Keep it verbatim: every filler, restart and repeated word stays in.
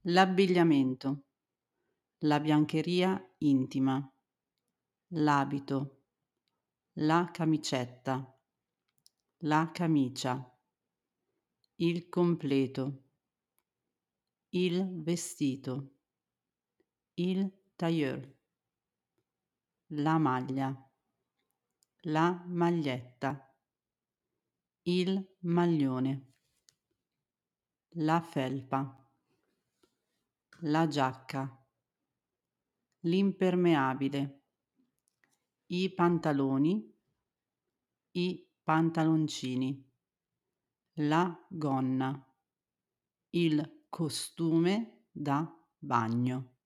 L'abbigliamento, la biancheria intima, l'abito, la camicetta, la camicia, il completo, il vestito, il tailleur, la maglia, la maglietta, il maglione, la felpa, la giacca, l'impermeabile, i pantaloni, i pantaloncini, la gonna, il costume da bagno.